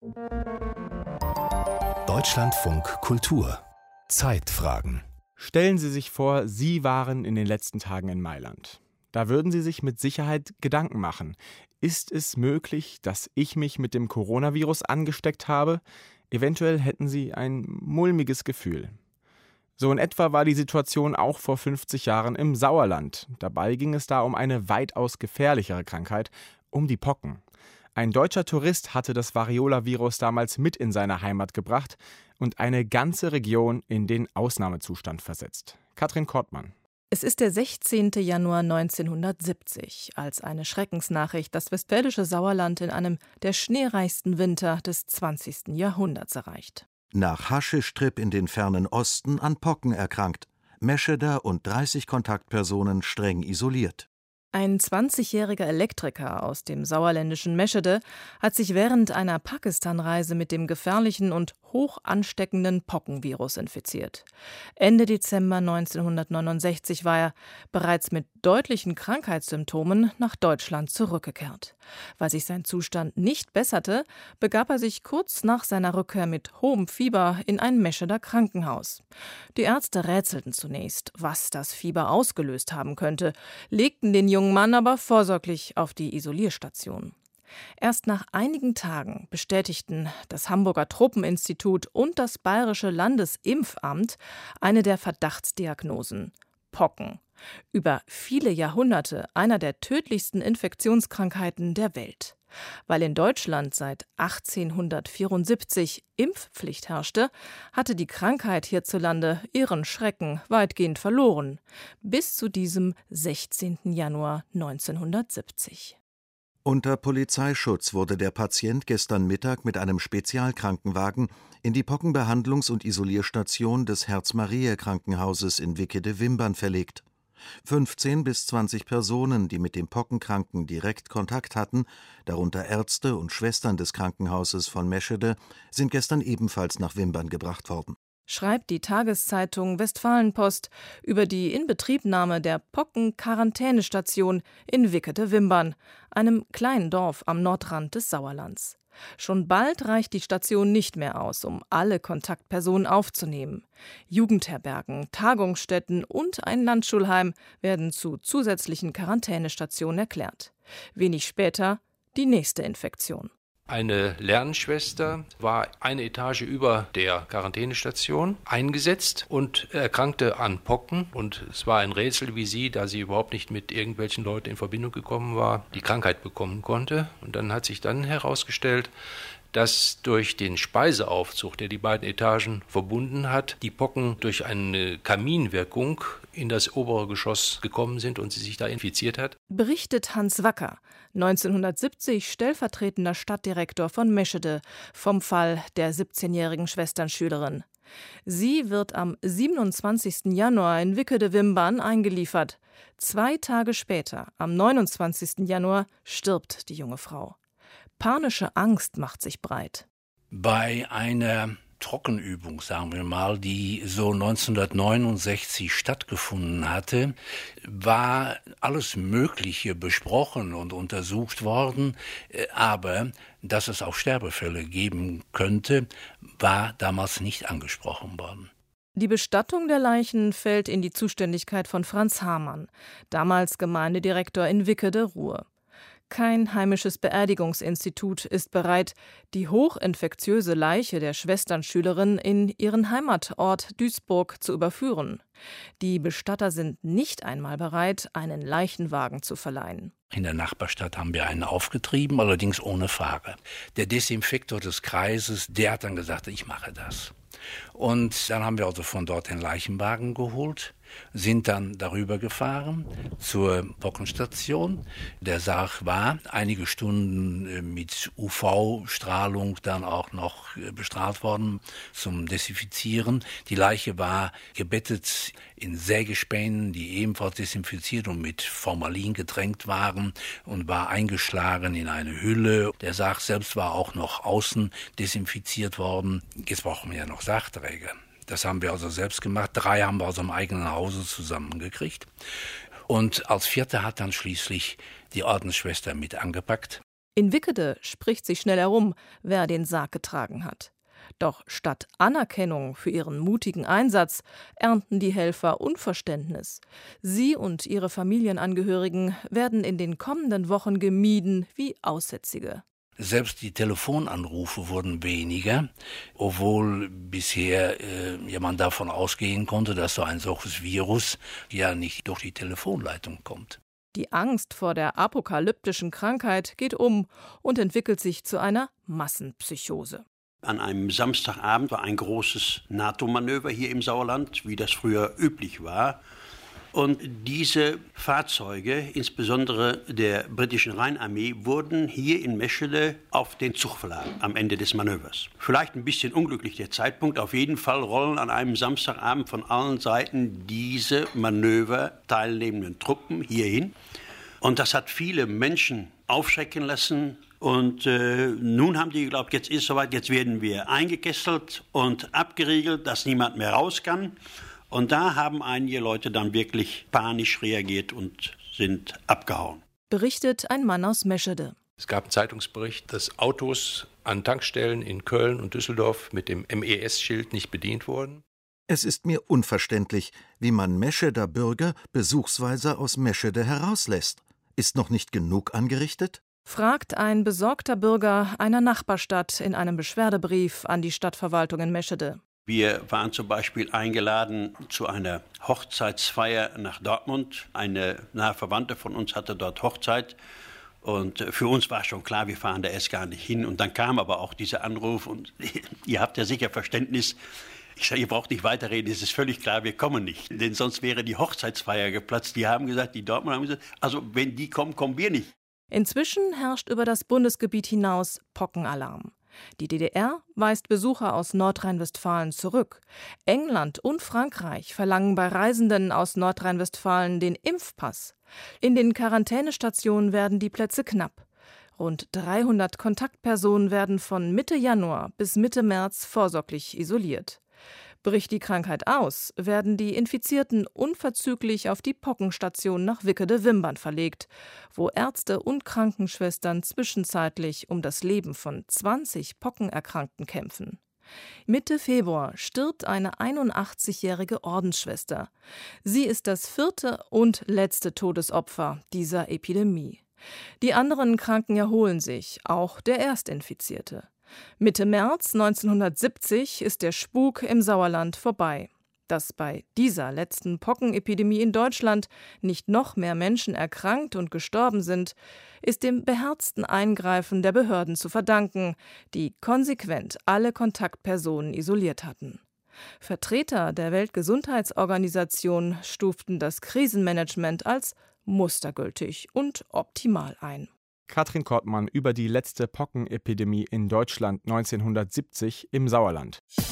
Deutschlandfunk Kultur Zeitfragen. Stellen Sie sich vor, Sie waren in den letzten Tagen in Mailand. Da würden Sie sich mit Sicherheit Gedanken machen. Ist es möglich, dass ich mich mit dem Coronavirus angesteckt habe? Eventuell hätten Sie ein mulmiges Gefühl. So in etwa war die Situation auch vor 50 Jahren im Sauerland. Dabei ging es da um eine weitaus gefährlichere Krankheit, um die Pocken. Ein deutscher Tourist hatte das Variola-Virus damals mit in seine Heimat gebracht und eine ganze Region in den Ausnahmezustand versetzt. Katrin Kortmann. Es ist der 16. Januar 1970, als eine Schreckensnachricht das westfälische Sauerland in einem der schneereichsten Winter des 20. Jahrhunderts erreicht. Nach Haschisch-Trip in den fernen Osten an Pocken erkrankt. Meschede und 30 Kontaktpersonen streng isoliert. Ein 20-jähriger Elektriker aus dem sauerländischen Meschede hat sich während einer Pakistan-Reise mit dem gefährlichen und hoch ansteckenden Pockenvirus infiziert. Ende Dezember 1969 war er bereits mit deutlichen Krankheitssymptomen nach Deutschland zurückgekehrt. Weil sich sein Zustand nicht besserte, begab er sich kurz nach seiner Rückkehr mit hohem Fieber in ein Mescheder Krankenhaus. Die Ärzte rätselten zunächst, was das Fieber ausgelöst haben könnte, legten den jungen Mann aber vorsorglich auf die Isolierstation. Erst nach einigen Tagen bestätigten das Hamburger Tropeninstitut und das Bayerische Landesimpfamt eine der Verdachtsdiagnosen: Pocken. Über viele Jahrhunderte einer der tödlichsten Infektionskrankheiten der Welt. Weil in Deutschland seit 1874 Impfpflicht herrschte, hatte die Krankheit hierzulande ihren Schrecken weitgehend verloren. Bis zu diesem 16. Januar 1970. Unter Polizeischutz wurde der Patient gestern Mittag mit einem Spezialkrankenwagen in die Pockenbehandlungs- und Isolierstation des Herz-Mariä-Krankenhauses in Wickede-Wimbern verlegt. 15 bis 20 Personen, die mit dem Pockenkranken direkt Kontakt hatten, darunter Ärzte und Schwestern des Krankenhauses von Meschede, sind gestern ebenfalls nach Wimbern gebracht worden. Schreibt die Tageszeitung Westfalenpost über die Inbetriebnahme der Pocken-Quarantänestation in Wickede-Wimbern, einem kleinen Dorf am Nordrand des Sauerlands. Schon bald reicht die Station nicht mehr aus, um alle Kontaktpersonen aufzunehmen. Jugendherbergen, Tagungsstätten und ein Landschulheim werden zu zusätzlichen Quarantänestationen erklärt. Wenig später die nächste Infektion. Eine Lernschwester war eine Etage über der Quarantänestation eingesetzt und erkrankte an Pocken. Und es war ein Rätsel, wie sie, da sie überhaupt nicht mit irgendwelchen Leuten in Verbindung gekommen war, die Krankheit bekommen konnte. Und dann hat sich dann herausgestellt, dass durch den Speiseaufzug, der die beiden Etagen verbunden hat, die Pocken durch eine Kaminwirkung in das obere Geschoss gekommen sind und sie sich da infiziert hat. Berichtet Hans Wacker, 1970 stellvertretender Stadtdirektor von Meschede, vom Fall der 17-jährigen Schwesternschülerin. Sie wird am 27. Januar in Wickede-Wimbern eingeliefert. 2 Tage später, am 29. Januar, stirbt die junge Frau. Panische Angst macht sich breit. Bei einer Trockenübung, sagen wir mal, die so 1969 stattgefunden hatte, war alles Mögliche besprochen und untersucht worden, aber dass es auch Sterbefälle geben könnte, war damals nicht angesprochen worden. Die Bestattung der Leichen fällt in die Zuständigkeit von Franz Hamann, damals Gemeindedirektor in Wickede-Ruhr. Kein heimisches Beerdigungsinstitut ist bereit, die hochinfektiöse Leiche der Schwesternschülerin in ihren Heimatort Duisburg zu überführen. Die Bestatter sind nicht einmal bereit, einen Leichenwagen zu verleihen. In der Nachbarstadt haben wir einen aufgetrieben, allerdings ohne Fahrer. Der Desinfektor des Kreises, der hat dann gesagt, ich mache das. Und dann haben wir also von dort den Leichenwagen geholt, sind dann darüber gefahren zur Pockenstation. Der Sarg war einige Stunden mit UV-Strahlung dann auch noch bestrahlt worden zum Desinfizieren. Die Leiche war gebettet in Sägespänen, die ebenfalls desinfiziert und mit Formalin getränkt waren und war eingeschlagen in eine Hülle. Der Sarg selbst war auch noch außen desinfiziert worden. Jetzt brauchen wir ja noch Sargträger. Das haben wir also selbst gemacht. 3 haben wir aus dem eigenen Hause zusammengekriegt. Und als 4. hat dann schließlich die Ordensschwester mit angepackt. In Wickede spricht sich schnell herum, wer den Sarg getragen hat. Doch statt Anerkennung für ihren mutigen Einsatz ernten die Helfer Unverständnis. Sie und ihre Familienangehörigen werden in den kommenden Wochen gemieden wie Aussätzige. Selbst die Telefonanrufe wurden weniger, obwohl bisher man davon ausgehen konnte, dass so ein solches Virus ja nicht durch die Telefonleitung kommt. Die Angst vor der apokalyptischen Krankheit geht um und entwickelt sich zu einer Massenpsychose. An einem Samstagabend war ein großes NATO-Manöver hier im Sauerland, wie das früher üblich war. Und diese Fahrzeuge, insbesondere der britischen Rheinarmee, wurden hier in Meschede auf den Zug verladen am Ende des Manövers. Vielleicht ein bisschen unglücklich der Zeitpunkt, auf jeden Fall rollen an einem Samstagabend von allen Seiten diese Manöver teilnehmenden Truppen hierhin. Und das hat viele Menschen aufschrecken lassen. Und nun haben die geglaubt, jetzt ist es soweit, jetzt werden wir eingekesselt und abgeriegelt, dass niemand mehr raus kann. Und da haben einige Leute dann wirklich panisch reagiert und sind abgehauen. Berichtet ein Mann aus Meschede. Es gab einen Zeitungsbericht, dass Autos an Tankstellen in Köln und Düsseldorf mit dem MES-Schild nicht bedient wurden. Es ist mir unverständlich, wie man Mescheder Bürger besuchsweise aus Meschede herauslässt. Ist noch nicht genug angerichtet? Fragt ein besorgter Bürger einer Nachbarstadt in einem Beschwerdebrief an die Stadtverwaltung in Meschede. Wir waren zum Beispiel eingeladen zu einer Hochzeitsfeier nach Dortmund. Eine nahe Verwandte von uns hatte dort Hochzeit. Und für uns war schon klar, wir fahren da erst gar nicht hin. Und dann kam aber auch dieser Anruf und ihr habt ja sicher Verständnis. Ich sage, ihr braucht nicht weiterreden, es ist völlig klar, wir kommen nicht. Denn sonst wäre die Hochzeitsfeier geplatzt. Die Dortmunder haben gesagt, also wenn die kommen, kommen wir nicht. Inzwischen herrscht über das Bundesgebiet hinaus Pockenalarm. Die DDR weist Besucher aus Nordrhein-Westfalen zurück. England und Frankreich verlangen bei Reisenden aus Nordrhein-Westfalen den Impfpass. In den Quarantänestationen werden die Plätze knapp. Rund 300 Kontaktpersonen werden von Mitte Januar bis Mitte März vorsorglich isoliert. Bricht die Krankheit aus, werden die Infizierten unverzüglich auf die Pockenstation nach Wickede-Wimbern verlegt, wo Ärzte und Krankenschwestern zwischenzeitlich um das Leben von 20 Pockenerkrankten kämpfen. Mitte Februar stirbt eine 81-jährige Ordensschwester. Sie ist das 4. und letzte Todesopfer dieser Epidemie. Die anderen Kranken erholen sich, auch der Erstinfizierte. Mitte März 1970 ist der Spuk im Sauerland vorbei. Dass bei dieser letzten Pockenepidemie in Deutschland nicht noch mehr Menschen erkrankt und gestorben sind, ist dem beherzten Eingreifen der Behörden zu verdanken, die konsequent alle Kontaktpersonen isoliert hatten. Vertreter der Weltgesundheitsorganisation stuften das Krisenmanagement als mustergültig und optimal ein. Katrin Kortmann über die letzte Pockenepidemie in Deutschland 1970 im Sauerland.